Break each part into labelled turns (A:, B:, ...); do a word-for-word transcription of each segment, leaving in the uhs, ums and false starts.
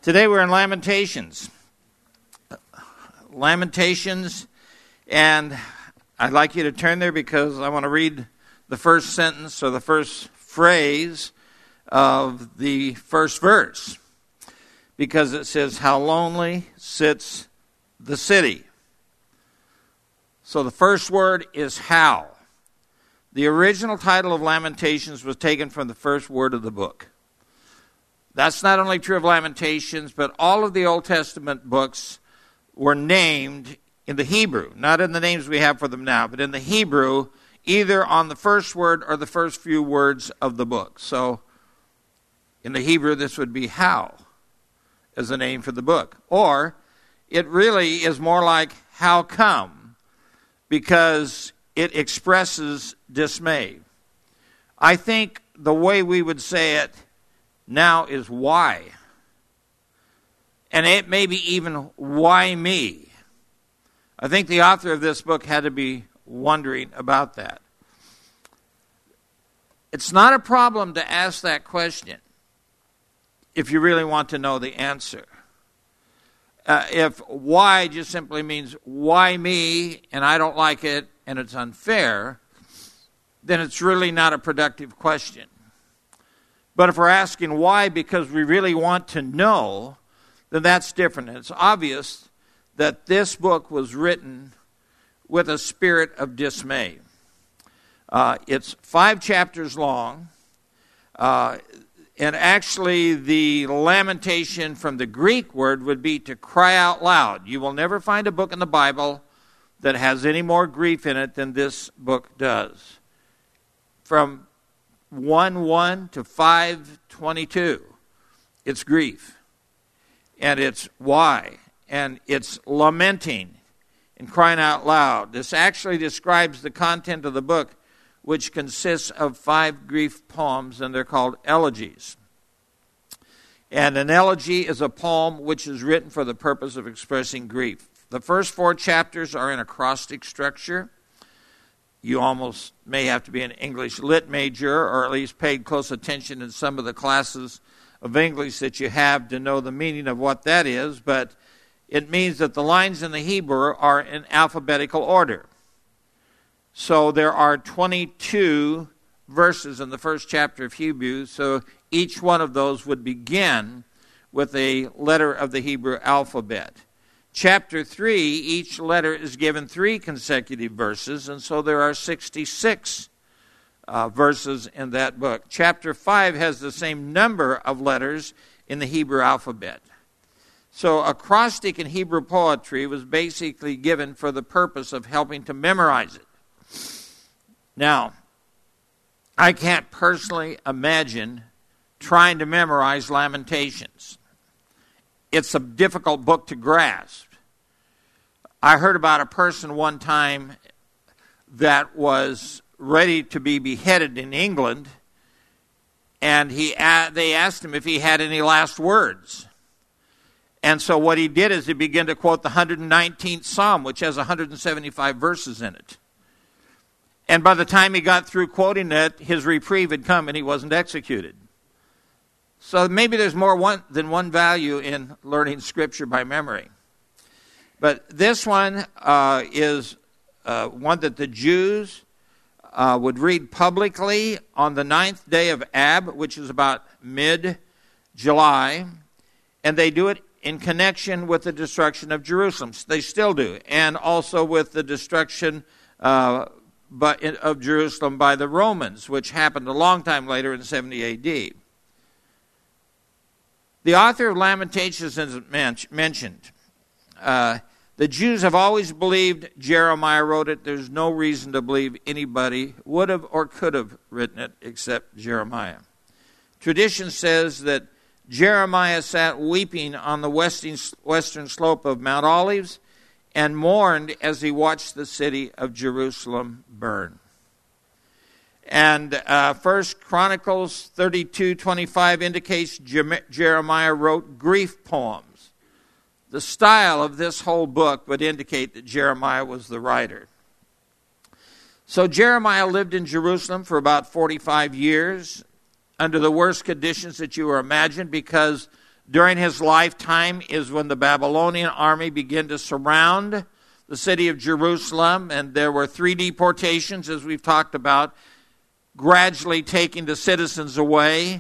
A: Today we're in Lamentations. Lamentations, and I'd like you to turn there because I want to read the first sentence or the first phrase of the first verse, because it says, "How lonely sits the city." So the first word is how. The original title of Lamentations was taken from the first word of the book. That's not only true of Lamentations, but all of the Old Testament books were named in the Hebrew, not in the names we have for them now, but in the Hebrew, either on the first word or the first few words of the book. So in the Hebrew, this would be how as a name for the book. Or it really is more like how come, because it expresses dismay. I think the way we would say it now is why. And it may be even why me. I think the author of this book had to be wondering about that. It's not a problem to ask that question if you really want to know the answer. Uh, if why just simply means why me and I don't like it and it's unfair, then it's really not a productive question. But if we're asking why because we really want to know, then that's different. And it's obvious that this book was written with a spirit of dismay. Uh, it's five chapters long, uh, and actually the lamentation from the Greek word would be to cry out loud. You will never find a book in the Bible that has any more grief in it than this book does. From one one to five twenty-two, it's grief. And it's why. And it's lamenting and crying out loud. This actually describes the content of the book, which consists of five grief poems, and they're called elegies. And an elegy is a poem which is written for the purpose of expressing grief. The first four chapters are in acrostic structure. You almost may have to be an English lit major, or at least paid close attention in some of the classes of English that you have to know the meaning of what that is, but it means that the lines in the Hebrew are in alphabetical order. So there are twenty-two verses in the first chapter of Hebrews, so each one of those would begin with a letter of the Hebrew alphabet. Chapter three, each letter is given three consecutive verses, and so there are sixty-six uh, verses in that book. Chapter five has the same number of letters in the Hebrew alphabet. So acrostic in Hebrew poetry was basically given for the purpose of helping to memorize it. Now, I can't personally imagine trying to memorize Lamentations. It's a difficult book to grasp. I heard about a person one time that was ready to be beheaded in England, and he they asked him if he had any last words. And so what he did is he began to quote the one hundred nineteenth Psalm, which has one hundred seventy-five verses in it. And by the time he got through quoting it, his reprieve had come and he wasn't executed. So maybe there's more one, than one value in learning Scripture by memory. But this one uh, is uh, one that the Jews uh, would read publicly on the ninth day of Ab, which is about mid-July. And they do it in connection with the destruction of Jerusalem. They still do. And also with the destruction uh, by, of Jerusalem by the Romans, which happened a long time later in seventy A D. The author of Lamentations is mentioned. Uh, the Jews have always believed Jeremiah wrote it. There's no reason to believe anybody would have or could have written it except Jeremiah. Tradition says that Jeremiah sat weeping on the western, western slope of Mount Olives and mourned as he watched the city of Jerusalem burn. And uh, First Chronicles thirty-two twenty-five indicates Je- Jeremiah wrote grief poems. The style of this whole book would indicate that Jeremiah was the writer. So Jeremiah lived in Jerusalem for about forty-five years under the worst conditions that you were imagined, because during his lifetime is when the Babylonian army began to surround the city of Jerusalem, and there were three deportations, as we've talked about, gradually taking the citizens away.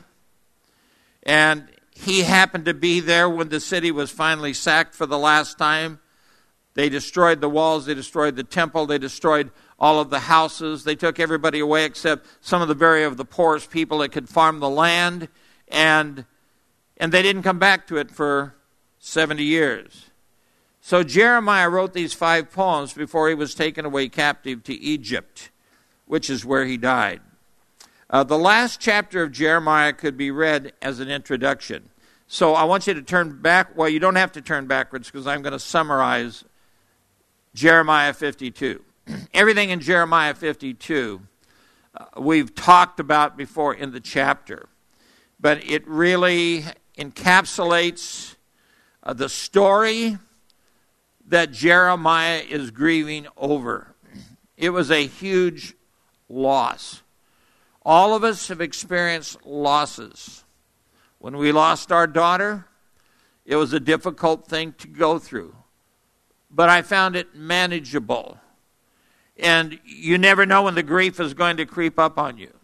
A: And he happened to be there when the city was finally sacked for the last time. They destroyed the walls, they destroyed the temple, they destroyed all of the houses. They took everybody away except some of the very of the poorest people that could farm the land. And, and they didn't come back to it for seventy years. So Jeremiah wrote these five poems before he was taken away captive to Egypt, which is where he died. Uh, the last chapter of Jeremiah could be read as an introduction. So I want you to turn back. Well, you don't have to turn backwards because I'm going to summarize Jeremiah fifty-two. Everything in Jeremiah fifty-two uh, we've talked about before in the chapter. But it really encapsulates uh, the story that Jeremiah is grieving over. It was a huge loss. All of us have experienced losses. When we lost our daughter, it was a difficult thing to go through. But I found it manageable. And you never know when the grief is going to creep up on you.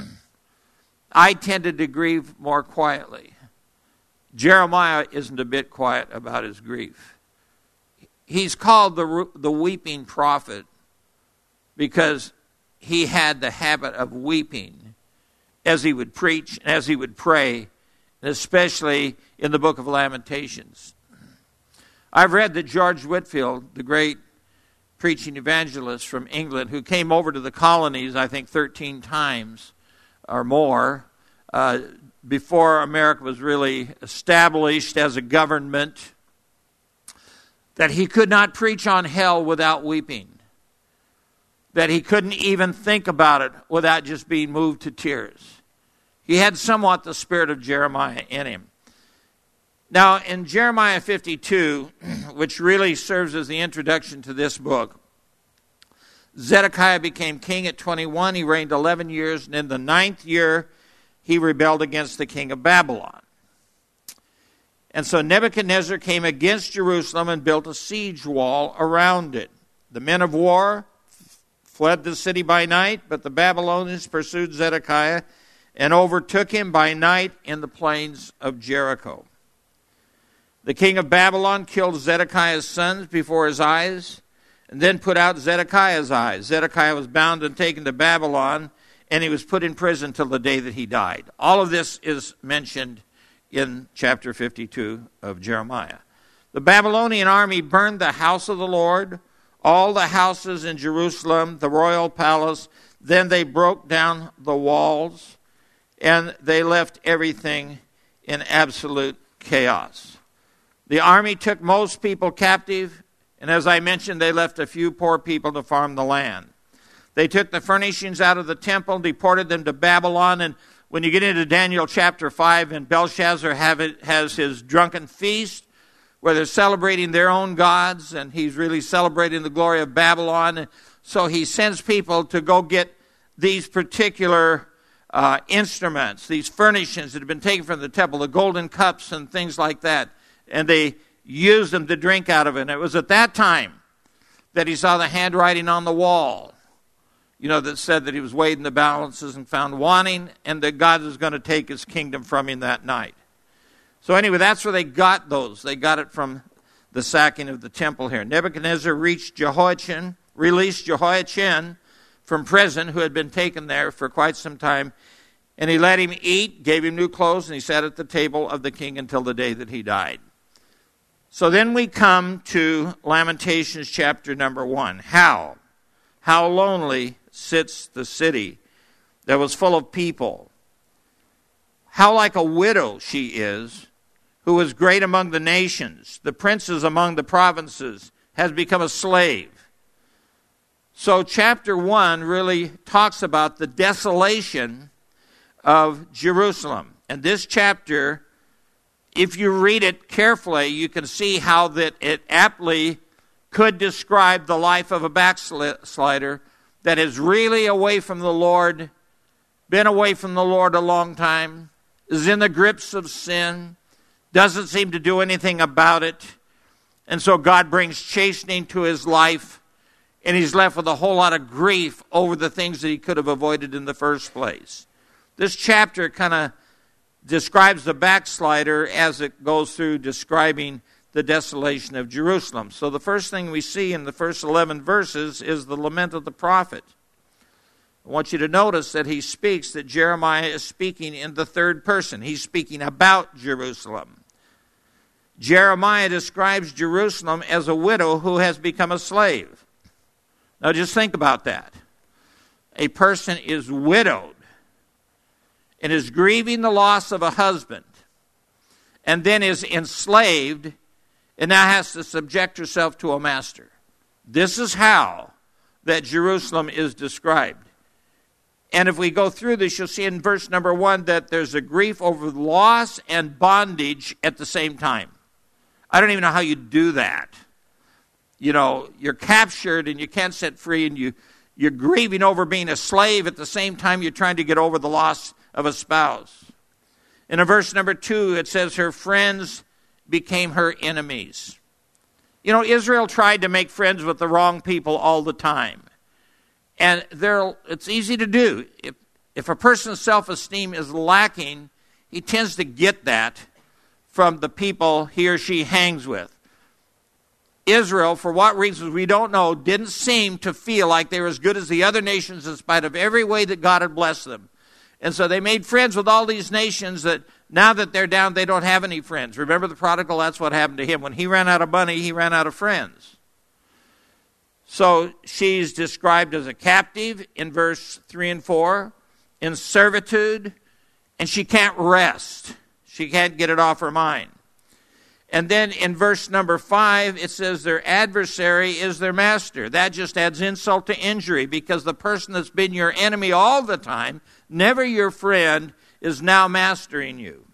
A: I tended to grieve more quietly. Jeremiah isn't a bit quiet about his grief. He's called the, the weeping prophet because he had the habit of weeping as he would preach and as he would pray, and especially in the book of Lamentations. I've read that George Whitefield, the great preaching evangelist from England, who came over to the colonies, I think, thirteen times or more, uh, before America was really established as a government, that he could not preach on hell without weeping. That he couldn't even think about it without just being moved to tears. He had somewhat the spirit of Jeremiah in him. Now, in Jeremiah fifty-two, which really serves as the introduction to this book, Zedekiah became king at twenty-one. He reigned eleven years, and in the ninth year, he rebelled against the king of Babylon. And so Nebuchadnezzar came against Jerusalem and built a siege wall around it. The men of war fled the city by night, but the Babylonians pursued Zedekiah and overtook him by night in the plains of Jericho. The king of Babylon killed Zedekiah's sons before his eyes and then put out Zedekiah's eyes. Zedekiah was bound and taken to Babylon, and he was put in prison till the day that he died. All of this is mentioned in chapter fifty-two of Jeremiah. The Babylonian army burned the house of the Lord, all the houses in Jerusalem, the royal palace. Then they broke down the walls, and they left everything in absolute chaos. The army took most people captive, and as I mentioned, they left a few poor people to farm the land. They took the furnishings out of the temple, deported them to Babylon, and when you get into Daniel chapter five, and Belshazzar have it, has his drunken feast, where they're celebrating their own gods, and he's really celebrating the glory of Babylon. So he sends people to go get these particular uh, instruments, these furnishings that have been taken from the temple, the golden cups and things like that, and they use them to drink out of it. And it was at that time that he saw the handwriting on the wall, you know, that said that he was weighed in the balances and found wanting, and that God was going to take his kingdom from him that night. So anyway, that's where they got those. They got it from the sacking of the temple here. Nebuchadnezzar reached Jehoiachin, released Jehoiachin from prison, who had been taken there for quite some time, and he let him eat, gave him new clothes, and he sat at the table of the king until the day that he died. So then we come to Lamentations chapter number one. How? How lonely sits the city that was full of people. How like a widow she is, who was great among the nations. The princes among the provinces has become a slave. So chapter one really talks about the desolation of Jerusalem. And this chapter, if you read it carefully, you can see how that it aptly could describe the life of a backslider that is really away from the Lord, been away from the Lord a long time, is in the grips of sin, doesn't seem to do anything about it. And so God brings chastening to his life, and he's left with a whole lot of grief over the things that he could have avoided in the first place. This chapter kind of describes the backslider as it goes through describing the desolation of Jerusalem. So the first thing we see in the first eleven verses is the lament of the prophet. I want you to notice that he speaks, that Jeremiah is speaking in the third person. He's speaking about Jerusalem. Jeremiah describes Jerusalem as a widow who has become a slave. Now just think about that. A person is widowed and is grieving the loss of a husband, and then is enslaved and now has to subject herself to a master. This is how that Jerusalem is described. And if we go through this, you'll see in verse number one that there's a grief over loss and bondage at the same time. I don't even know how you do that. You know, you're captured and you can't set free, and you, you're grieving over being a slave at the same time you're trying to get over the loss of a spouse. And in verse number two, it says her friends became her enemies. You know, Israel tried to make friends with the wrong people all the time. And there, it's easy to do. If, if a person's self-esteem is lacking, he tends to get that from the people he or she hangs with. Israel, for what reasons we don't know, didn't seem to feel like they were as good as the other nations in spite of every way that God had blessed them. And so they made friends with all these nations that now that they're down, they don't have any friends. Remember the prodigal? That's what happened to him. When he ran out of money, he ran out of friends. So she's described as a captive in verse three and four, in servitude, and she can't rest. She can't get it off her mind. And then in verse number five, it says their adversary is their master. That just adds insult to injury, because the person that's been your enemy all the time, never your friend, is now mastering you.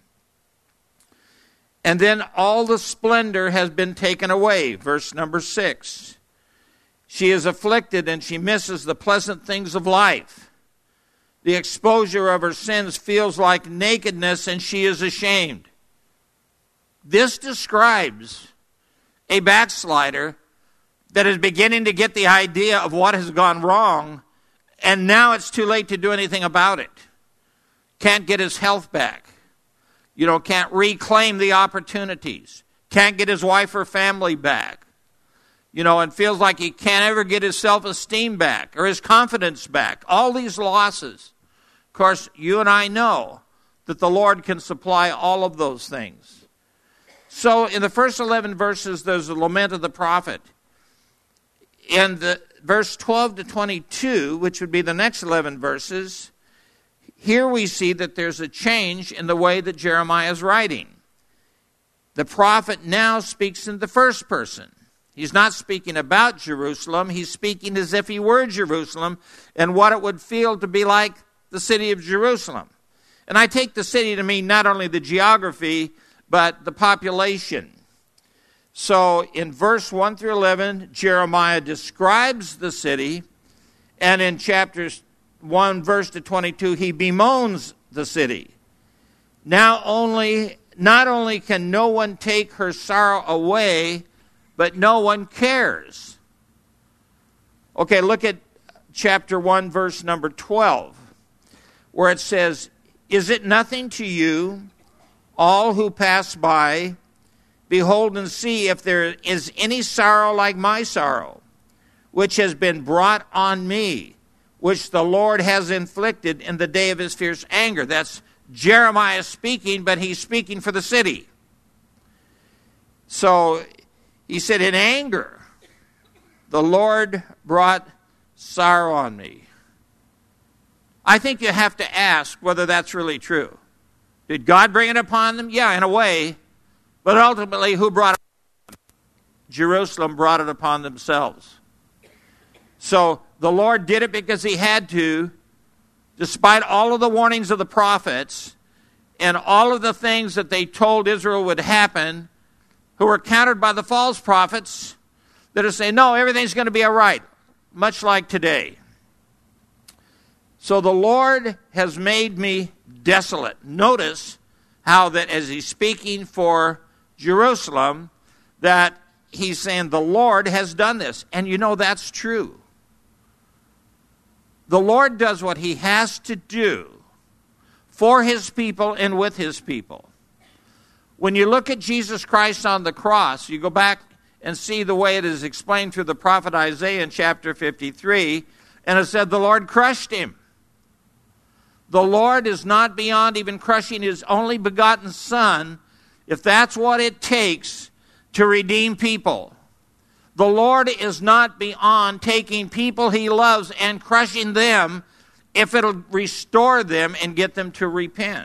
A: And then all the splendor has been taken away. Verse number six. She is afflicted and she misses the pleasant things of life. The exposure of her sins feels like nakedness, and she is ashamed. This describes a backslider that is beginning to get the idea of what has gone wrong, and now it's too late to do anything about it. Can't get his health back. You know, can't reclaim the opportunities. Can't get his wife or family back. You know, and feels like he can't ever get his self-esteem back or his confidence back. All these losses. Of course, you and I know that the Lord can supply all of those things. So in the first eleven verses, there's the lament of the prophet. In the verse twelve to twenty-two, which would be the next eleven verses, here we see that there's a change in the way that Jeremiah is writing. The prophet now speaks in the first person. He's not speaking about Jerusalem. He's speaking as if he were Jerusalem and what it would feel to be like the city of Jerusalem. And I take the city to mean not only the geography, but the population. So in verse one through eleven, Jeremiah describes the city, and in chapters one verse to twenty-two, he bemoans the city. Now only, not only can no one take her sorrow away, but no one cares. Okay, look at chapter one, verse number twelve, where it says, "Is it nothing to you, all who pass by? Behold and see if there is any sorrow like my sorrow, which has been brought on me, which the Lord has inflicted in the day of his fierce anger." That's Jeremiah speaking, but he's speaking for the city. So he said, in anger, the Lord brought sorrow on me. I think you have to ask whether that's really true. Did God bring it upon them? Yeah, in a way. But ultimately, who brought it upon them? Jerusalem brought it upon themselves. So the Lord did it because he had to, despite all of the warnings of the prophets and all of the things that they told Israel would happen, who were countered by the false prophets that are saying, no, everything's going to be all right, much like today. So the Lord has made me desolate. Notice how that as he's speaking for Jerusalem, that he's saying the Lord has done this. And you know that's true. The Lord does what he has to do for his people and with his people. When you look at Jesus Christ on the cross, you go back and see the way it is explained through the prophet Isaiah in chapter fifty-three, and it said the Lord crushed him. The Lord is not beyond even crushing his only begotten Son, if that's what it takes to redeem people. The Lord is not beyond taking people he loves and crushing them if it'll restore them and get them to repent.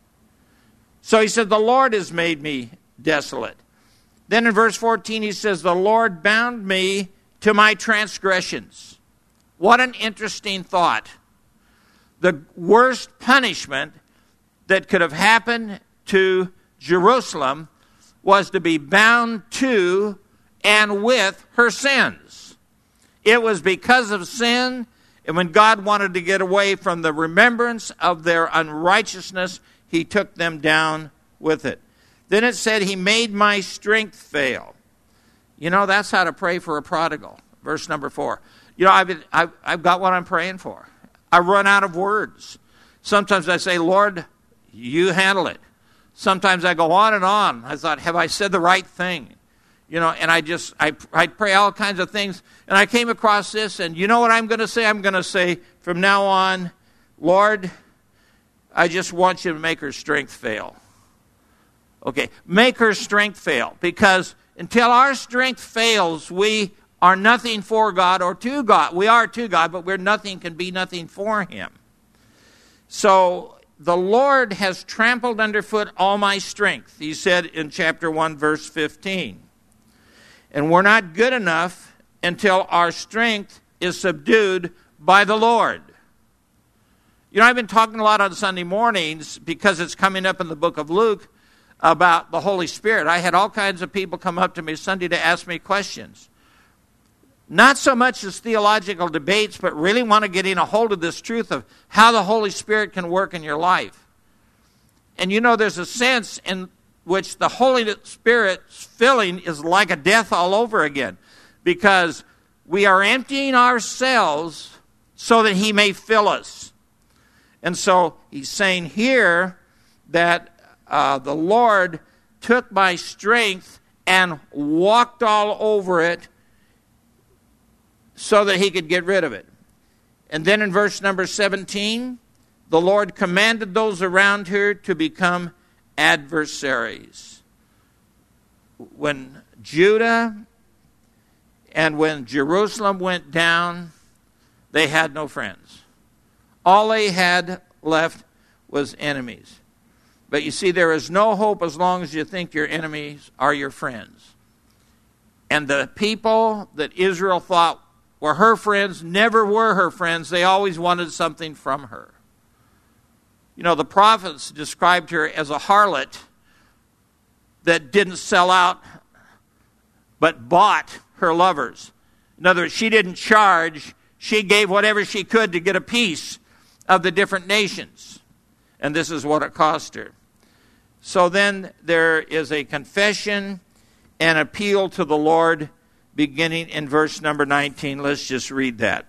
A: So he said, the Lord has made me desolate. Then in verse fourteen he says, the Lord bound me to my transgressions. What an interesting thought. The worst punishment that could have happened to Jerusalem was to be bound to and with her sins. It was because of sin, and when God wanted to get away from the remembrance of their unrighteousness, he took them down with it. Then it said, he made my strength fail. You know, that's how to pray for a prodigal. Verse number four. You know, I've, been, I've, I've got what I'm praying for. I run out of words. Sometimes I say, Lord, you handle it. Sometimes I go on and on. I thought, have I said the right thing? You know, and I just, I, I pray all kinds of things. And I came across this, and you know what I'm going to say? I'm going to say from now on, Lord, I just want you to make her strength fail. Okay, make her strength fail. Because until our strength fails, we are nothing for God or to God. We are to God, but we're nothing, can be nothing for him. So the Lord has trampled underfoot all my strength, he said in chapter one, verse fifteen. And we're not good enough until our strength is subdued by the Lord. You know, I've been talking a lot on Sunday mornings because it's coming up in the book of Luke about the Holy Spirit. I had all kinds of people come up to me Sunday to ask me questions. Not so much as theological debates, but really want to get in a hold of this truth of how the Holy Spirit can work in your life. And you know, there's a sense in which the Holy Spirit's filling is like a death all over again, because we are emptying ourselves so that he may fill us. And so he's saying here that uh, the Lord took my strength and walked all over it so that he could get rid of it. And then in verse number seventeen, the Lord commanded those around her to become adversaries. When Judah and when Jerusalem went down, they had no friends. All they had left was enemies. But you see, there is no hope as long as you think your enemies are your friends. And the people that Israel thought were her friends never were her friends. They always wanted something from her. You know, the prophets described her as a harlot that didn't sell out but bought her lovers. In other words, she didn't charge. She gave whatever she could to get a piece of the different nations. And this is what it cost her. So then there is a confession and appeal to the Lord beginning in verse number nineteen. Let's just read that.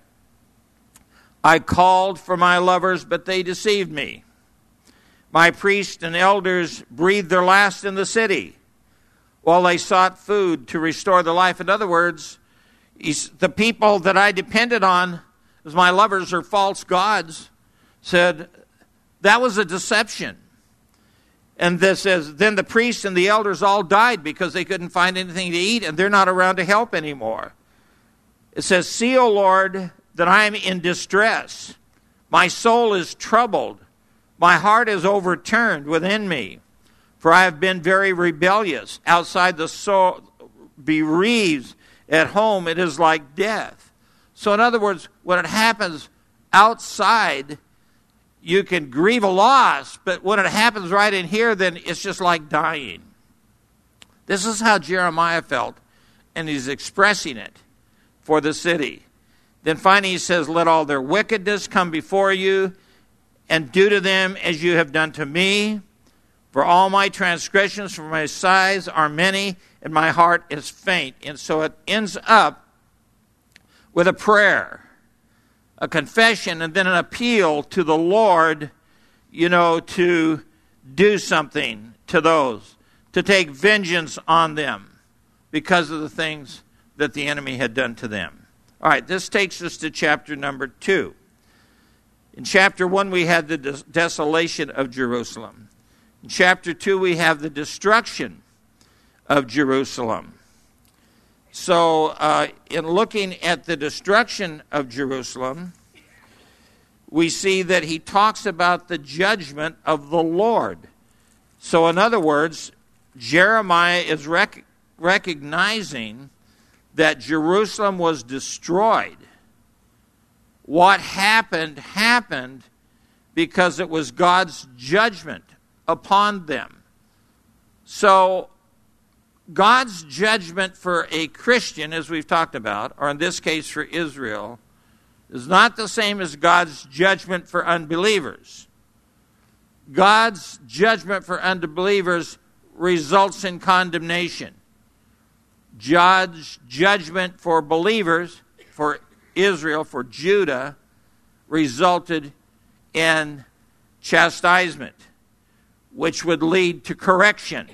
A: I called for my lovers, but they deceived me. My priests and elders breathed their last in the city while they sought food to restore their life. In other words, the people that I depended on as my lovers or false gods said that was a deception. And this says, then the priests and the elders all died because they couldn't find anything to eat, and they're not around to help anymore. It says, see, O Lord, that I am in distress. My soul is troubled. My heart is overturned within me. For I have been very rebellious. Outside the soul bereaves. At home it is like death. So in other words, when it happens outside, you can grieve a loss, but when it happens right in here, then it's just like dying. This is how Jeremiah felt, and he's expressing it for the city. Then finally he says, let all their wickedness come before you, and do to them as you have done to me. For all my transgressions for my sighs are many, and my heart is faint. And so it ends up with a prayer, a confession, and then an appeal to the Lord, you know, to do something to those, to take vengeance on them because of the things that the enemy had done to them. All right, this takes us to chapter number two. In chapter one, we had the des- desolation of Jerusalem. In chapter two, we have the destruction of Jerusalem. So, uh, in looking at the destruction of Jerusalem, we see that he talks about the judgment of the Lord. So, in other words, Jeremiah is rec- recognizing that Jerusalem was destroyed. What happened, happened because it was God's judgment upon them. So, God's judgment for a Christian, as we've talked about, or in this case for Israel, is not the same as God's judgment for unbelievers. God's judgment for unbelievers results in condemnation. God's judgment for believers, for Israel, for Judah, resulted in chastisement, which would lead to correction.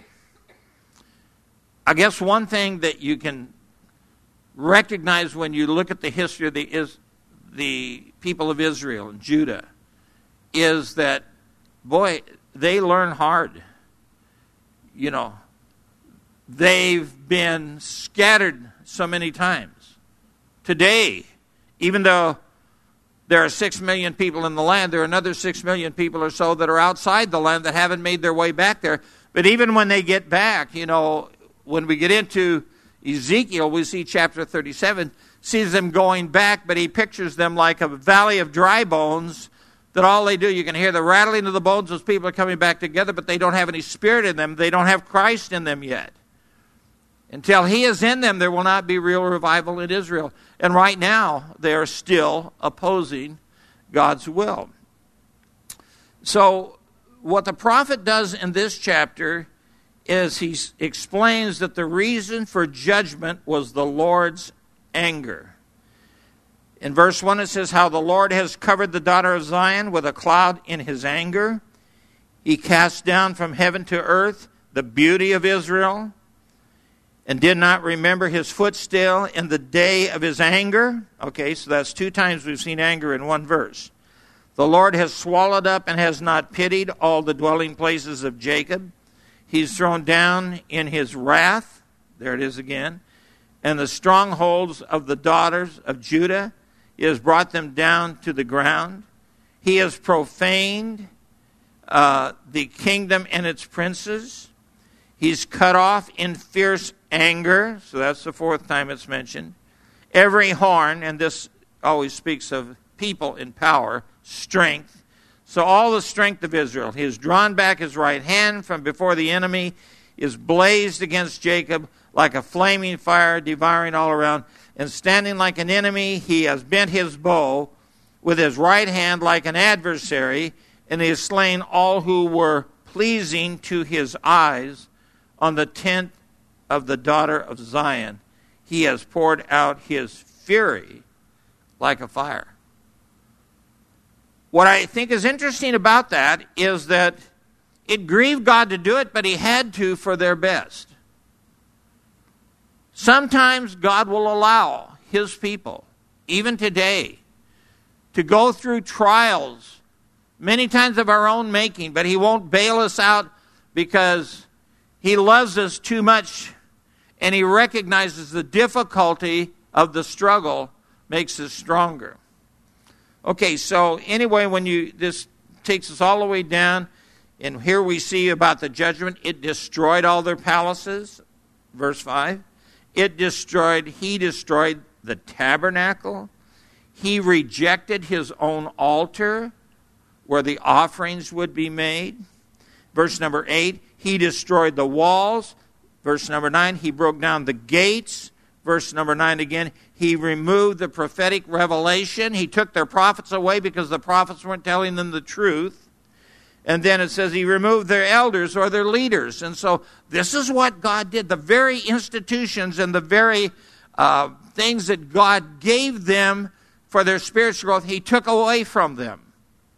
A: I guess one thing that you can recognize when you look at the history of the, is, the people of Israel and Judah is that, boy, they learn hard. You know, they've been scattered so many times. Today, even though there are six million people in the land, there are another six million people or so that are outside the land that haven't made their way back there. But even when they get back, you know, when we get into Ezekiel, we see chapter thirty-seven, sees them going back, but he pictures them like a valley of dry bones, that all they do, you can hear the rattling of the bones as people are coming back together, but they don't have any spirit in them. They don't have Christ in them yet. Until he is in them, there will not be real revival in Israel. And right now, they are still opposing God's will. So, what the prophet does in this chapter is he explains that the reason for judgment was the Lord's anger. In verse one it says, how the Lord has covered the daughter of Zion with a cloud in his anger. He cast down from heaven to earth the beauty of Israel, and did not remember his footstool in the day of his anger. Okay, so that's two times we've seen anger in one verse. The Lord has swallowed up and has not pitied all the dwelling places of Jacob. He's thrown down in his wrath, there it is again, and the strongholds of the daughters of Judah. He has brought them down to the ground. He has profaned uh, the kingdom and its princes. He's cut off in fierce anger, so that's the fourth time it's mentioned. Every horn, and this always speaks of people in power, strength. So all the strength of Israel, he has drawn back his right hand from before the enemy, is blazed against Jacob like a flaming fire, devouring all around. And standing like an enemy, he has bent his bow with his right hand like an adversary, and he has slain all who were pleasing to his eyes on the tent of the daughter of Zion. He has poured out his fury like a fire. What I think is interesting about that is that it grieved God to do it, but he had to for their best. Sometimes God will allow his people, even today, to go through trials, many times of our own making, but he won't bail us out because he loves us too much, and he recognizes the difficulty of the struggle makes us stronger. Okay, so anyway, when you this takes us all the way down, and here we see about the judgment. It destroyed all their palaces, verse five. It destroyed, he destroyed the tabernacle. He rejected his own altar where the offerings would be made. Verse number eight, he destroyed the walls. Verse number nine, he broke down the gates. Verse number nine again, he removed the prophetic revelation. He took their prophets away because the prophets weren't telling them the truth. And then it says he removed their elders or their leaders. And so this is what God did. The very institutions and the very uh, things that God gave them for their spiritual growth, he took away from them.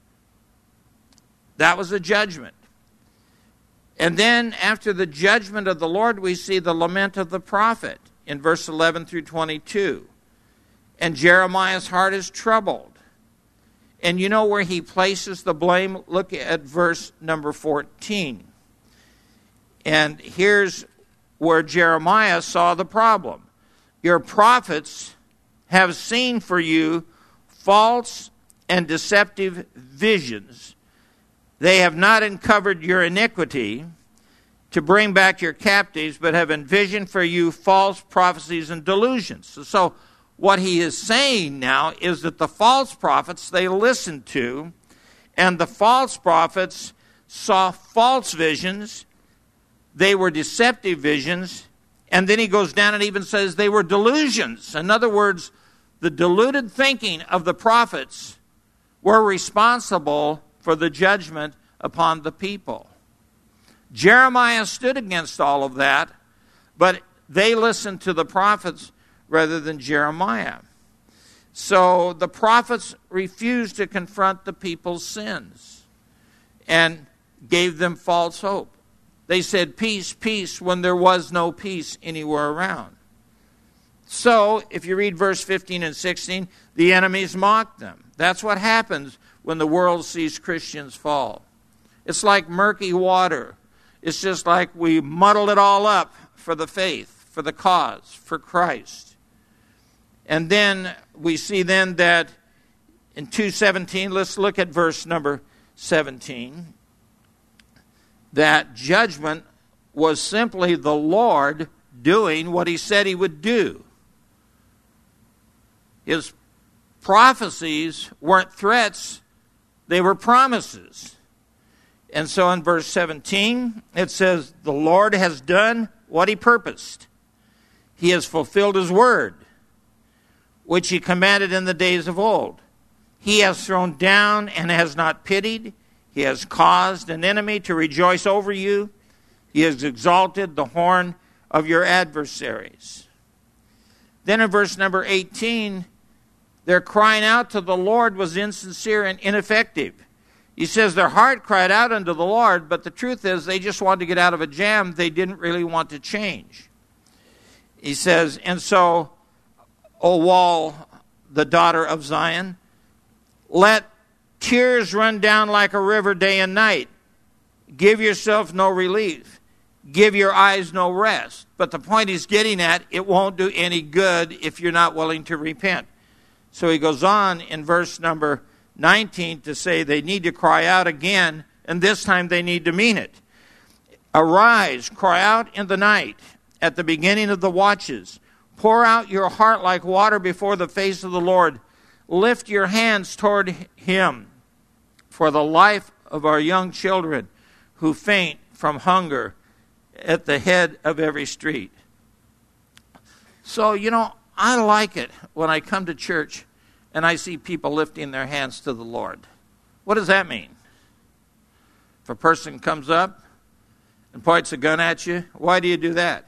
A: That was a judgment. And then after the judgment of the Lord, we see the lament of the prophet in verse eleven through twenty-two. And Jeremiah's heart is troubled. And you know where he places the blame? Look at verse number fourteen. And here's where Jeremiah saw the problem. Your prophets have seen for you false and deceptive visions. They have not uncovered your iniquity to bring back your captives, but have envisioned for you false prophecies and delusions. So, so what he is saying now is that the false prophets they listened to, and the false prophets saw false visions. They were deceptive visions. And then he goes down and even says they were delusions. In other words, the deluded thinking of the prophets were responsible for the judgment upon the people. Jeremiah stood against all of that, but they listened to the prophets rather than Jeremiah. So the prophets refused to confront the people's sins and gave them false hope. They said peace, peace, when there was no peace anywhere around. So if you read verse fifteen and sixteen, the enemies mocked them. That's what happens when the world sees Christians fall. It's like murky water. It's just like we muddle it all up for the faith, for the cause, for Christ. And then we see then that in two seventeen, let's look at verse number seventeen, that judgment was simply the Lord doing what he said he would do. His prophecies weren't threats, they were promises. And so in verse seventeen, it says, the Lord has done what he purposed. He has fulfilled his word, which he commanded in the days of old. He has thrown down and has not pitied. He has caused an enemy to rejoice over you. He has exalted the horn of your adversaries. Then in verse number eighteen, their crying out to the Lord was insincere and ineffective. He says their heart cried out unto the Lord, but the truth is they just wanted to get out of a jam. They didn't really want to change. He says, and so, O wall, the daughter of Zion, let tears run down like a river day and night. Give yourself no relief. Give your eyes no rest. But the point he's getting at, it won't do any good if you're not willing to repent. So he goes on in verse number nineteen to say they need to cry out again, and this time they need to mean it. Arise, cry out in the night, at the beginning of the watches. Pour out your heart like water before the face of the Lord. Lift your hands toward him for the life of our young children who faint from hunger at the head of every street. So, you know, I like it when I come to church and I see people lifting their hands to the Lord. What does that mean? If a person comes up and points a gun at you, why do you do that?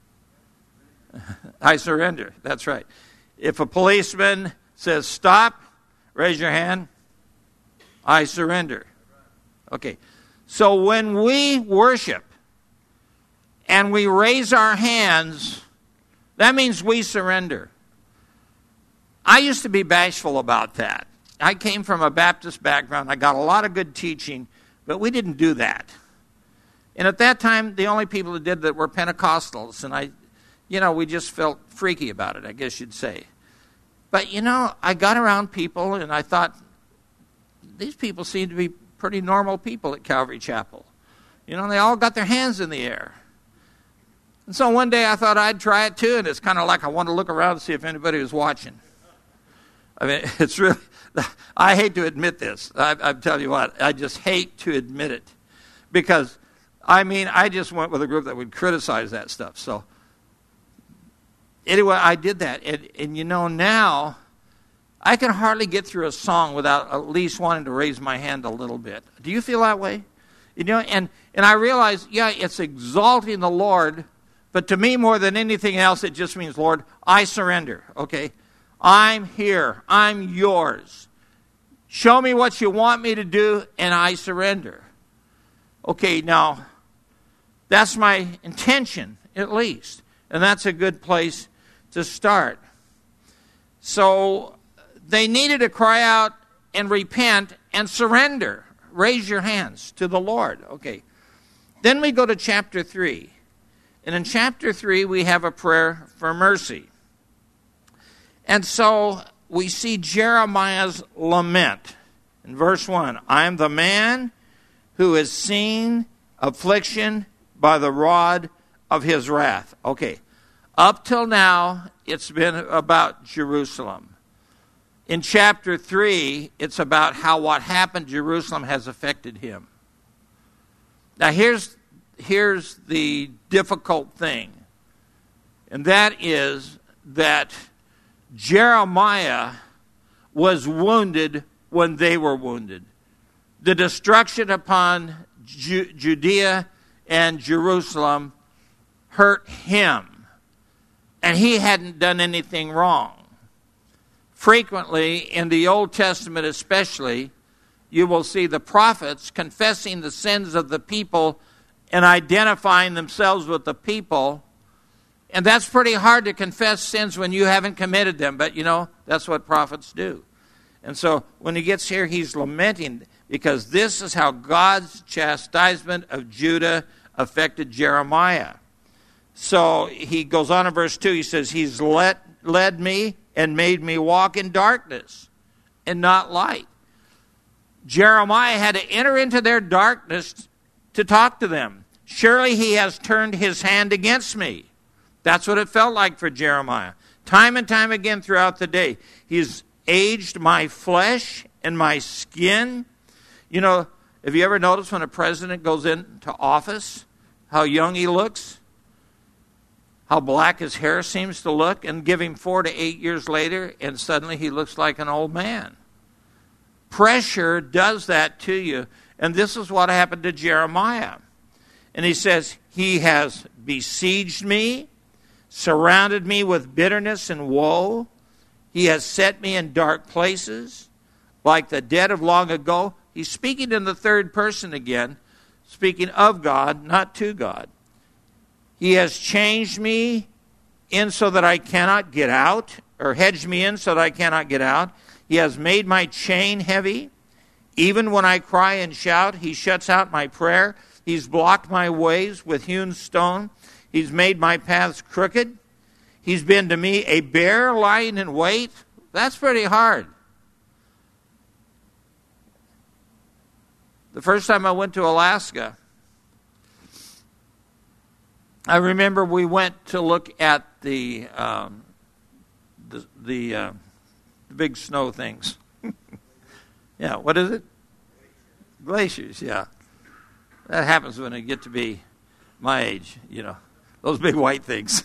A: I surrender. That's right. If a policeman says stop, raise your hand. I surrender. Okay. So when we worship and we raise our hands, that means we surrender. I used to be bashful about that. I came from a Baptist background. I got a lot of good teaching, but we didn't do that. And at that time, the only people who did that were Pentecostals, and I, you know, we just felt freaky about it, I guess you'd say. But, you know, I got around people, and I thought, these people seem to be pretty normal people at Calvary Chapel. You know, they all got their hands in the air. And so one day I thought I'd try it too, and it's kind of like I want to look around and see if anybody was watching. I mean, it's really, I hate to admit this. I, I tell you what, I just hate to admit it. Because, I mean, I just went with a group that would criticize that stuff. So, anyway, I did that. And, and you know, now, I can hardly get through a song without at least wanting to raise my hand a little bit. Do you feel that way? You know, and, and I realize, yeah, it's exalting the Lord, but to me more than anything else, it just means, Lord, I surrender, okay? I'm here. I'm yours. Show me what you want me to do, and I surrender. Okay, now, that's my intention, at least. And that's a good place to start. So they needed to cry out and repent and surrender. Raise your hands to the Lord. Okay. Then we go to chapter three. And in chapter three, we have a prayer for mercy. And so we see Jeremiah's lament. In verse one, I am the man who has seen affliction by the rod of his wrath. Okay. Up till now, it's been about Jerusalem. In chapter three, it's about how what happened to Jerusalem has affected him. Now here's, here's the difficult thing. And that is that Jeremiah was wounded when they were wounded. The destruction upon Ju- Judea and Jerusalem hurt him. And he hadn't done anything wrong. Frequently, in the Old Testament especially, you will see the prophets confessing the sins of the people and identifying themselves with the people. And that's pretty hard to confess sins when you haven't committed them. But, you know, that's what prophets do. And so when he gets here, he's lamenting because this is how God's chastisement of Judah affected Jeremiah. So he goes on in verse two. He says, he's led, led me and made me walk in darkness and not light. Jeremiah had to enter into their darkness to talk to them. Surely he has turned his hand against me. That's what it felt like for Jeremiah. Time and time again throughout the day. He's aged my flesh and my skin. You know, have you ever noticed when a president goes into office, how young he looks? How black his hair seems to look, and give him four to eight years later, and suddenly he looks like an old man. Pressure does that to you, and this is what happened to Jeremiah. And he says, he has besieged me, surrounded me with bitterness and woe. He has set me in dark places, like the dead of long ago. He's speaking in the third person again, speaking of God, not to God. He has changed me in so that I cannot get out, or hedged me in so that I cannot get out. He has made my chain heavy. Even when I cry and shout, he shuts out my prayer. He's blocked my ways with hewn stone. He's made my paths crooked. He's been to me a bear lying in wait. That's pretty hard. The first time I went to Alaska, I remember we went to look at the um, the the, uh, the big snow things. Yeah, what is it? Glaciers, yeah. That happens when I get to be my age, you know, those big white things.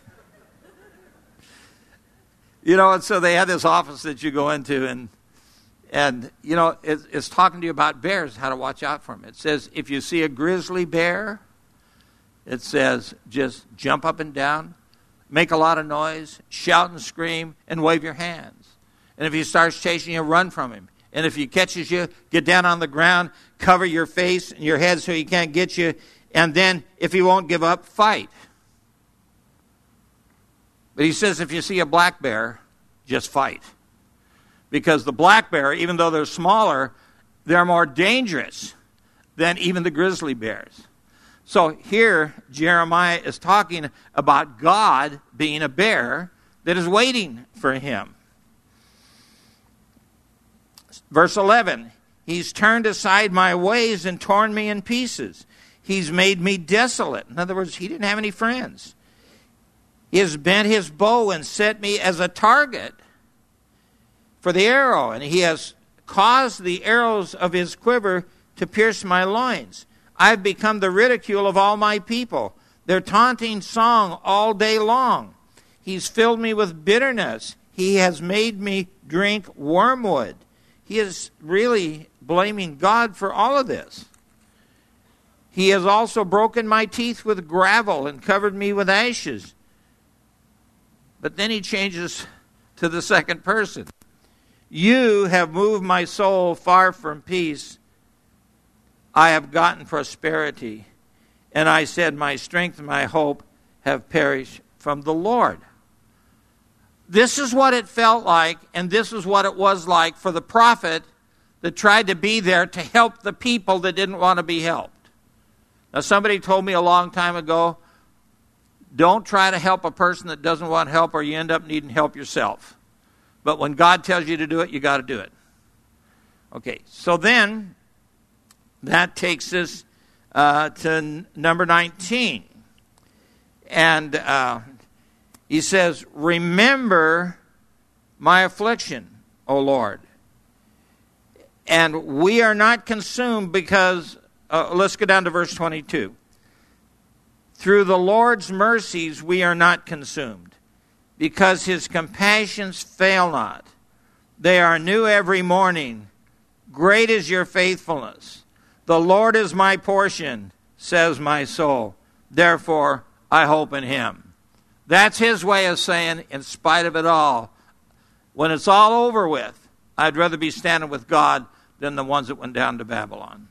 A: You know, and so they had this office that you go into, and, and you know, it, it's talking to you about bears, how to watch out for them. It says, if you see a grizzly bear, it says, just jump up and down, make a lot of noise, shout and scream, and wave your hands. And if he starts chasing you, run from him. And if he catches you, get down on the ground, cover your face and your head so he can't get you. And then, if he won't give up, fight. But he says if you see a black bear, just fight. Because the black bear, even though they're smaller, they're more dangerous than even the grizzly bears. So here, Jeremiah is talking about God being a bear that is waiting for him. Verse eleven, he's turned aside my ways and torn me in pieces. He's made me desolate. In other words, he didn't have any friends. He has bent his bow and set me as a target for the arrow, and he has caused the arrows of his quiver to pierce my loins. I've become the ridicule of all my people, their taunting song all day long. He's filled me with bitterness. He has made me drink wormwood. He is really blaming God for all of this. He has also broken my teeth with gravel and covered me with ashes. But then he changes to the second person. You have moved my soul far from peace. I have gotten prosperity. And I said, my strength and my hope have perished from the Lord. This is what it felt like, and this is what it was like for the prophet that tried to be there to help the people that didn't want to be helped. Now, somebody told me a long time ago, don't try to help a person that doesn't want help, or you end up needing help yourself. But when God tells you to do it, you got to do it. Okay, so then that takes us uh, to n- number nineteen. And uh, he says, remember my affliction, O Lord. And we are not consumed because, uh, let's go down to verse twenty-two. Through the Lord's mercies we are not consumed, because his compassions fail not. They are new every morning. Great is your faithfulness. The Lord is my portion, says my soul. Therefore, I hope in him. That's his way of saying, in spite of it all, when it's all over with, I'd rather be standing with God than the ones that went down to Babylon.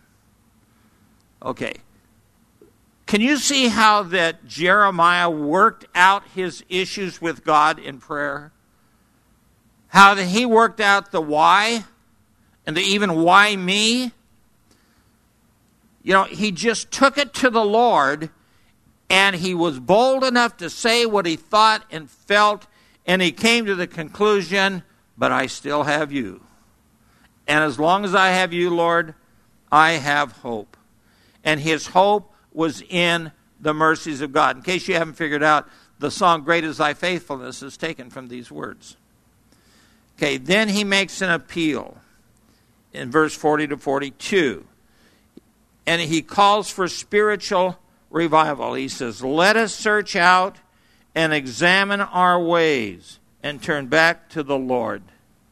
A: Okay. Can you see how that Jeremiah worked out his issues with God in prayer? How that he worked out the why, and the even why me? You know, he just took it to the Lord, and he was bold enough to say what he thought and felt, and he came to the conclusion, but I still have you. And as long as I have you, Lord, I have hope. And his hope was in the mercies of God. In case you haven't figured out, the song, Great is Thy Faithfulness, is taken from these words. Okay, then he makes an appeal in verse forty to forty-two. And he calls for spiritual revival. He says, let us search out and examine our ways and turn back to the Lord.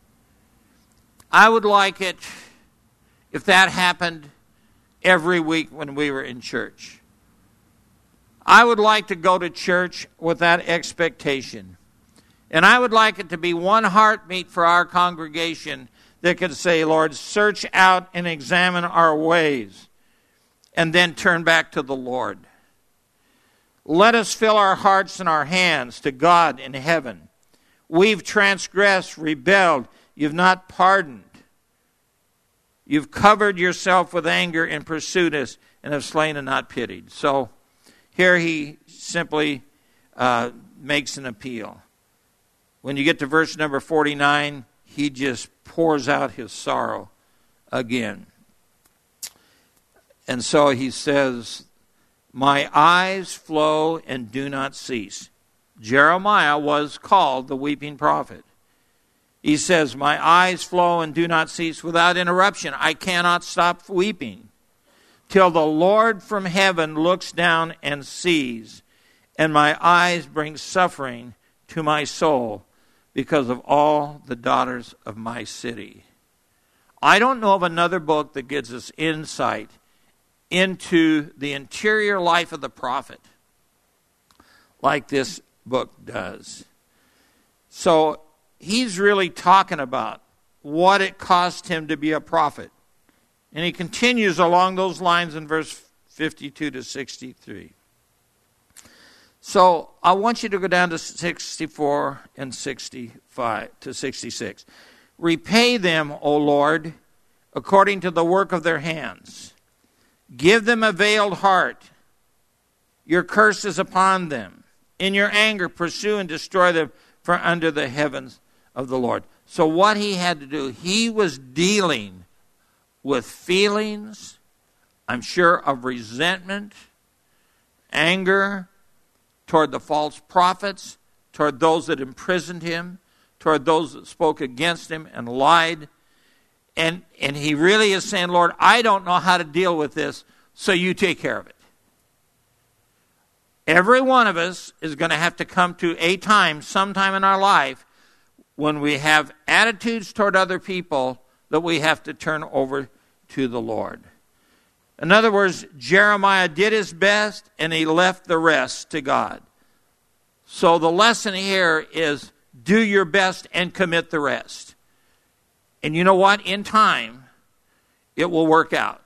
A: I would like it if that happened every week when we were in church. I would like to go to church with that expectation. And I would like it to be one heartbeat for our congregation that could say, Lord, search out and examine our ways, and then turn back to the Lord. Let us fill our hearts and our hands to God in heaven. We've transgressed, rebelled. You've not pardoned. You've covered yourself with anger and pursued us, and have slain and not pitied. So here he simply uh, makes an appeal. When you get to verse number forty-nine, he just pours out his sorrow again. And so he says, my eyes flow and do not cease. Jeremiah was called the weeping prophet. He says, my eyes flow and do not cease without interruption. I cannot stop weeping till the Lord from heaven looks down and sees, and my eyes bring suffering to my soul because of all the daughters of my city. I don't know of another book that gives us insight into the interior life of the prophet like this book does. So he's really talking about what it cost him to be a prophet. And he continues along those lines in verse fifty-two to sixty-three. So I want you to go down to sixty-four and sixty-five to sixty-six. Repay them, O Lord, according to the work of their hands. Give them a veiled heart. Your curse is upon them. In your anger, pursue and destroy them from under the heavens of the Lord. So what he had to do, he was dealing with feelings, I'm sure, of resentment, anger toward the false prophets, toward those that imprisoned him, toward those that spoke against him and lied. And, and he really is saying, Lord, I don't know how to deal with this, so you take care of it. Every one of us is going to have to come to a time, sometime in our life, when we have attitudes toward other people that we have to turn over to the Lord. In other words, Jeremiah did his best and he left the rest to God. So the lesson here is do your best and commit the rest. And you know what? In time, it will work out.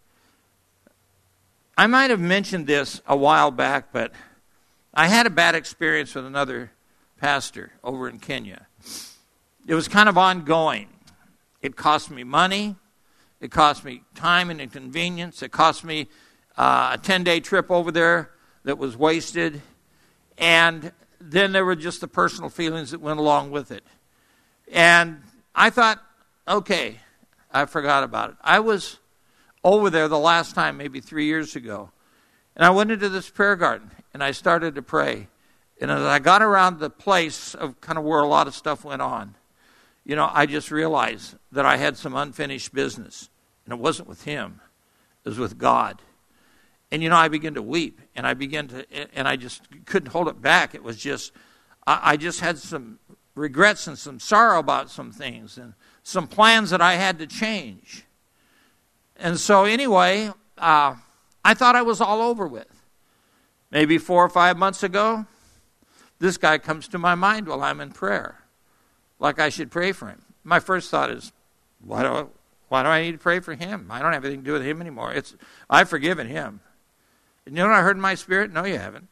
A: I might have mentioned this a while back, but I had a bad experience with another pastor over in Kenya. It was kind of ongoing. It cost me money. It cost me time and inconvenience. It cost me uh, a ten-day trip over there that was wasted. And then there were just the personal feelings that went along with it. And I thought, okay, I forgot about it. I was over there the last time, maybe three years ago. And I went into this prayer garden, and I started to pray. And as I got around the place of kind of where a lot of stuff went on, you know, I just realized that I had some unfinished business. And it wasn't with him. It was with God. And, you know, I began to weep. And I began to, and I just couldn't hold it back. It was just, I, I just had some regrets and some sorrow about some things. And some plans that I had to change. And so anyway, uh, I thought I was all over with. Maybe four or five months ago, this guy comes to my mind while I'm in prayer. Like I should pray for him. My first thought is, why do I, why do I need to pray for him? I don't have anything to do with him anymore. It's I've forgiven him. And you know what I heard in my spirit? No, you haven't.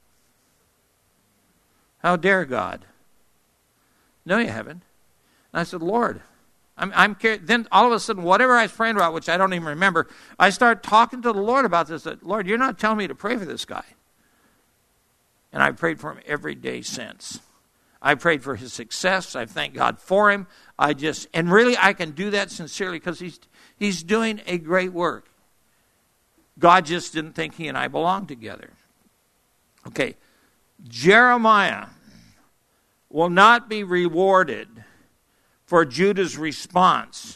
A: How dare God? No, you haven't. And I said, Lord, I'm, I'm then all of a sudden, whatever I was praying about, which I don't even remember, I start talking to the Lord about this. That, Lord, you're not telling me to pray for this guy. And I've prayed for him every day since. I prayed for his success. I thank God for him. I just, and really I can do that sincerely because he's he's doing a great work. God just didn't think he and I belonged together. Okay, Jeremiah will not be rewarded for Judah's response.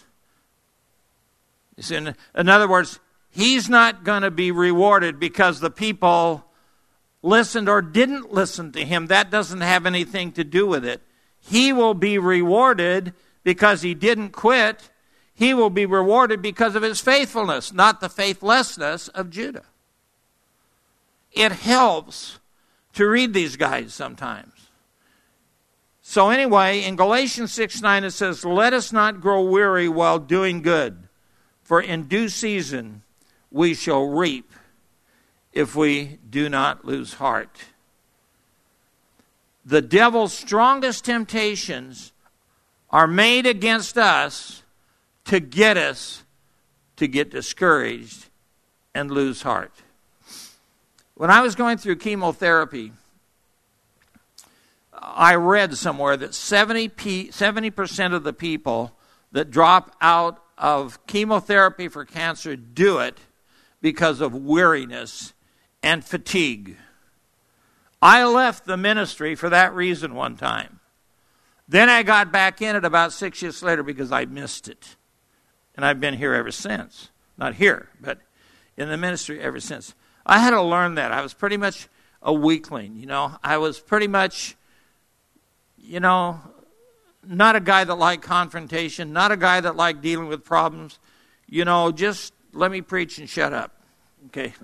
A: In, in other words, he's not going to be rewarded because the people listened or didn't listen to him. That doesn't have anything to do with it. He will be rewarded because he didn't quit. He will be rewarded because of his faithfulness, not the faithlessness of Judah. It helps to read these guys sometimes. So anyway, in Galatians six nine it says, let us not grow weary while doing good, for in due season we shall reap if we do not lose heart. The devil's strongest temptations are made against us to get us to get discouraged and lose heart. When I was going through chemotherapy, I read somewhere that seventy percent of the people that drop out of chemotherapy for cancer do it because of weariness and fatigue. I left the ministry for that reason one time. Then I got back in it about six years later because I missed it. And I've been here ever since. Not here, but in the ministry ever since. I had to learn that. I was pretty much a weakling, you know. I was pretty much, you know, not a guy that liked confrontation, not a guy that liked dealing with problems. You know, just let me preach and shut up. Okay.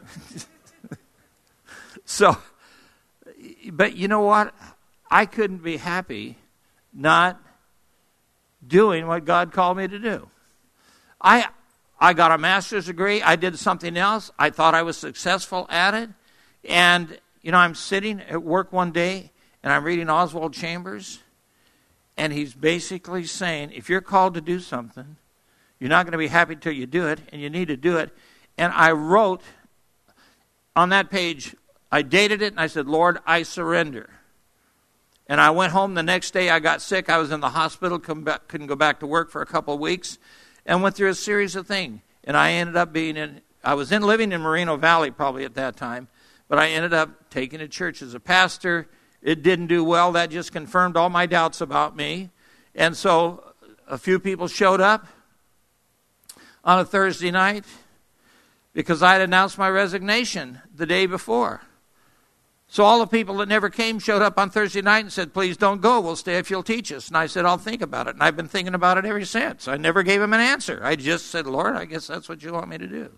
A: So, but you know what? I couldn't be happy not doing what God called me to do. I I got a master's degree. I did something else. I thought I was successful at it. And, you know, I'm sitting at work one day, and I'm reading Oswald Chambers, and he's basically saying, if you're called to do something, you're not going to be happy till you do it, and you need to do it. And I wrote on that page, I dated it, and I said, Lord, I surrender. And I went home the next day. I got sick. I was in the hospital, couldn't go back to work for a couple of weeks, and went through a series of things. And I ended up being in, I was in living in Moreno Valley probably at that time, but I ended up taking a church as a pastor. It didn't do well. That just confirmed all my doubts about me. And so a few people showed up on a Thursday night because I had announced my resignation the day before. So all the people that never came showed up on Thursday night and said, please don't go. We'll stay if you'll teach us. And I said, I'll think about it. And I've been thinking about it ever since. I never gave him an answer. I just said, Lord, I guess that's what you want me to do.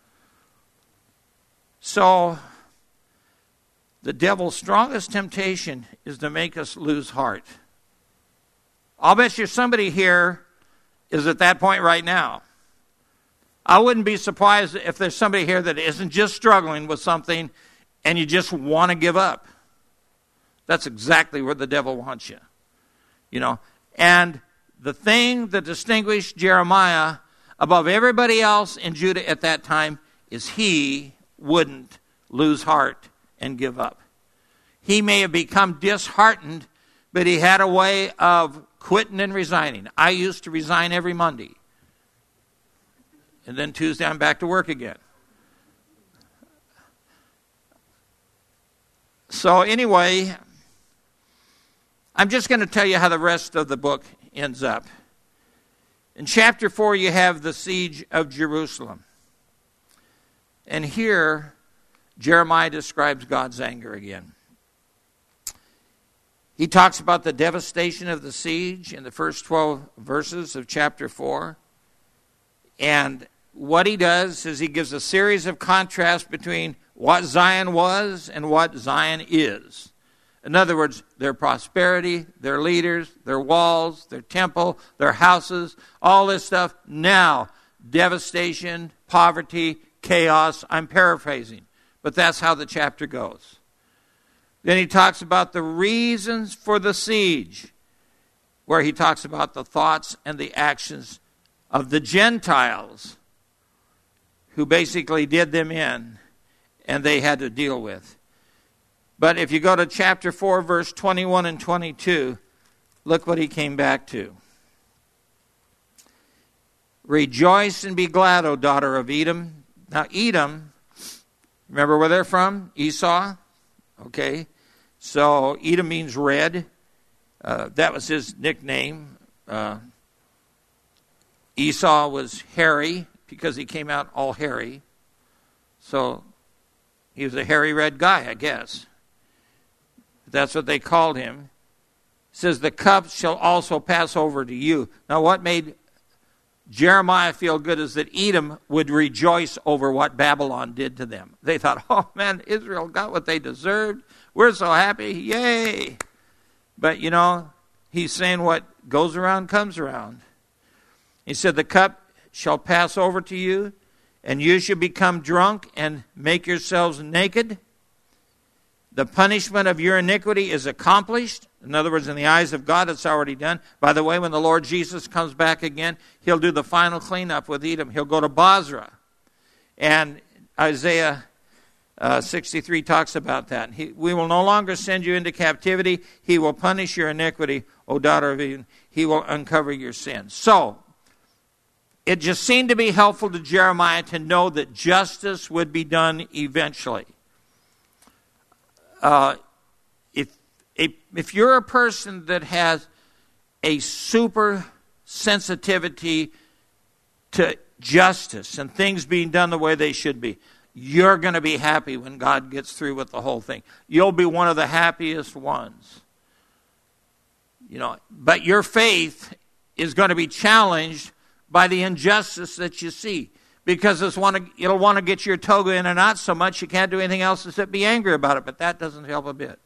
A: So the devil's strongest temptation is to make us lose heart. I'll bet you somebody here is at that point right now. I wouldn't be surprised if there's somebody here that isn't just struggling with something and you just want to give up. That's exactly where the devil wants you. You know, and the thing that distinguished Jeremiah above everybody else in Judah at that time is he wouldn't lose heart and give up. He may have become disheartened, but he had a way of quitting and resigning. I used to resign every Monday. And then Tuesday I'm back to work again. So anyway, I'm just going to tell you how the rest of the book ends up. In chapter four, you have the siege of Jerusalem. And here, Jeremiah describes God's anger again. He talks about the devastation of the siege in the first twelve verses of chapter four. And what he does is he gives a series of contrasts between what Zion was and what Zion is. In other words, their prosperity, their leaders, their walls, their temple, their houses, all this stuff. Now, devastation, poverty, chaos. I'm paraphrasing, but that's how the chapter goes. Then he talks about the reasons for the siege, where he talks about the thoughts and the actions of the Gentiles who basically did them in and they had to deal with. But if you go to chapter four, verse twenty-one and twenty-two, look what he came back to. Rejoice and be glad, O daughter of Edom. Now Edom, remember where they're from? Esau. Okay. So Edom means red. Uh, that was his nickname. Uh, Esau was hairy because he came out all hairy. So he was a hairy red guy, I guess. That's what they called him. It says, the cup shall also pass over to you. Now what made Jeremiah feel good is that Edom would rejoice over what Babylon did to them. They thought, oh man, Israel got what they deserved. We're so happy. Yay. But you know, he's saying what goes around comes around. He said, the cup shall pass over to you, and you shall become drunk and make yourselves naked. The punishment of your iniquity is accomplished. In other words, in the eyes of God, it's already done. By the way, when the Lord Jesus comes back again, he'll do the final cleanup with Edom. He'll go to Bozrah. And Isaiah uh, sixty-three talks about that. He, we will no longer send you into captivity. He will punish your iniquity, O daughter of Edom. He will uncover your sins. So, it just seemed to be helpful to Jeremiah to know that justice would be done eventually. Uh, if, if if you're a person that has a super sensitivity to justice and things being done the way they should be, you're going to be happy when God gets through with the whole thing. You'll be one of the happiest ones. You know, but your faith is going to be challenged by the injustice that you see. Because it's want to, it'll want to get your toga in a knot so much you can't do anything else except be angry about it. But that doesn't help a bit.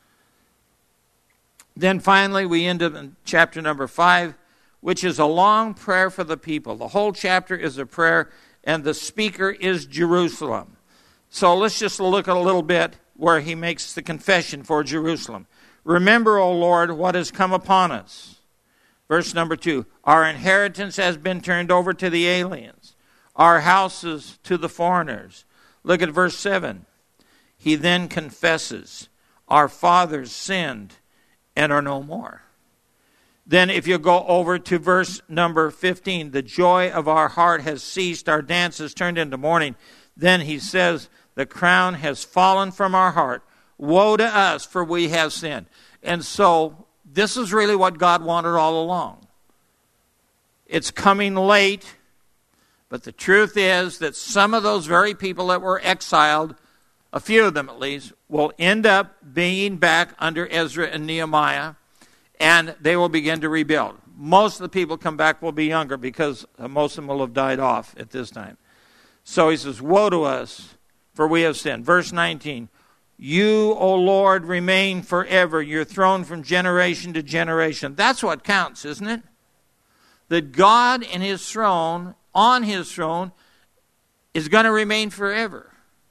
A: Then finally we end up in chapter number five, which is a long prayer for the people. The whole chapter is a prayer, and the speaker is Jerusalem. So let's just look at a little bit where he makes the confession for Jerusalem. Remember, O Lord, what has come upon us. Verse number two, our inheritance has been turned over to the aliens. Our houses to the foreigners. Look at verse seven. He then confesses, our fathers sinned and are no more. Then if you go over to verse number fifteen, the joy of our heart has ceased, our dance has turned into mourning. Then he says, the crown has fallen from our heart. Woe to us, for we have sinned. And so this is really what God wanted all along. It's coming late. But the truth is that some of those very people that were exiled a few of them at least, will end up being back under Ezra and Nehemiah, and they will begin to rebuild. Most of the people come back will be younger because most of them will have died off at this time. So he says, woe to us, for we have sinned. Verse nineteen, you, O Lord, remain forever. Your throne from generation to generation. That's what counts, isn't it? That God and his throne, on his throne, is going to remain forever.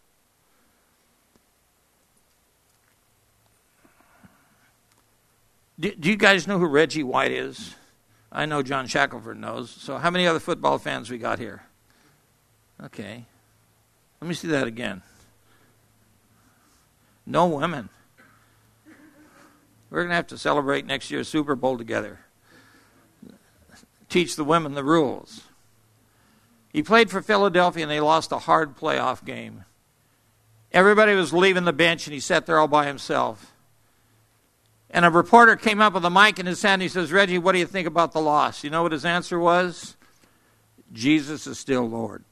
A: Do, do you guys know who Reggie White is? I know John Shackelford knows. So how many other football fans we got here? Okay. Let me see that again. No women. We're going to have to celebrate next year's Super Bowl together. Teach the women the rules. He played for Philadelphia and they lost a hard playoff game. Everybody was leaving the bench and he sat there all by himself. And a reporter came up with a mic in his hand and he says, Reggie, what do you think about the loss? You know what his answer was? Jesus is still Lord.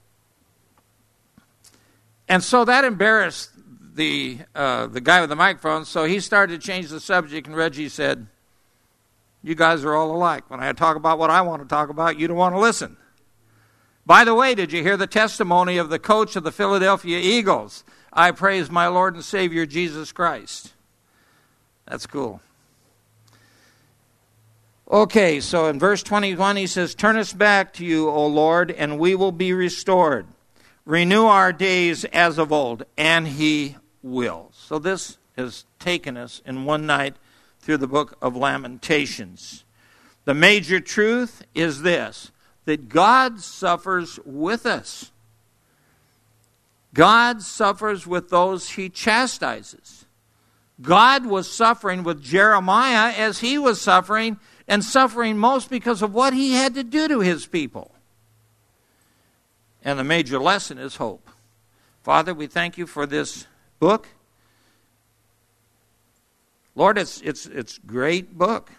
A: And so that embarrassed the uh, the guy with the microphone, so he started to change the subject, and Reggie said, you guys are all alike. When I talk about what I want to talk about, you don't want to listen. By the way, did you hear the testimony of the coach of the Philadelphia Eagles? I praise my Lord and Savior, Jesus Christ. That's cool. Okay, so in verse twenty-one, he says, turn us back to you, O Lord, and we will be restored. Renew our days as of old, and he will. So this has taken us in one night through the book of Lamentations. The major truth is this, that God suffers with us. God suffers with those he chastises. God was suffering with Jeremiah as he was suffering, and suffering most because of what he had to do to his people. And the major lesson is hope. Father, we thank you for this book. Lord, it's it's it's a great book.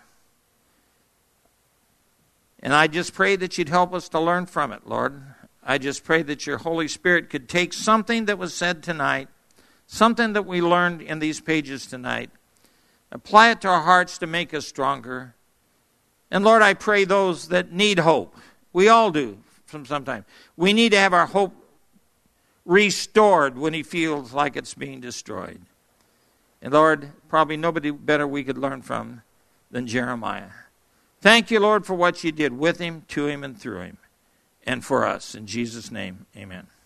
A: And I just pray that you'd help us to learn from it, Lord. I just pray that your Holy Spirit could take something that was said tonight, something that we learned in these pages tonight, apply it to our hearts to make us stronger. And Lord, I pray those that need hope. We all do from sometime. We need to have our hope restored when he feels like it's being destroyed. And Lord, probably nobody better we could learn from than Jeremiah. Thank you, Lord, for what you did with him, to him, and through him, and for us. In Jesus' name, amen.